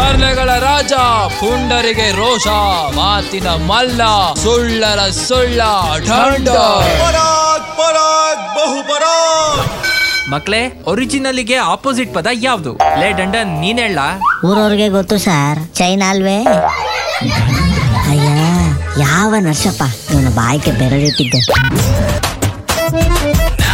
ತರ್ಲೆಗಳ ರಾಜ, ಪುಂಡರಿಗೆ ರೋಷ, ಮಾತಿನ ಮಲ್ಲ, ಸುಳ್ಳರ ಸುಳ್ಳ ಢಂಡ. ಮಕ್ಳೇ, ಒರಿಜಿನಲ್ಗೆ ಆಪೋಸಿಟ್ ಪದ ಯಾವ್ದು? ಲೇ ಡಂಡನ್, ನೀನ್ ಹೇಳ. ಊರವ್ರಿಗೆ ಗೊತ್ತು ಸರ್, ಚೈನಾ ಅಲ್ವೇ? ಅಯ್ಯ, ಯಾವ ನರ್ಸಪ್ಪ ಇವನ ಬಾಯಿಗೆ ಬೆರಳಿಟ್ಟಿದ್ದೆ.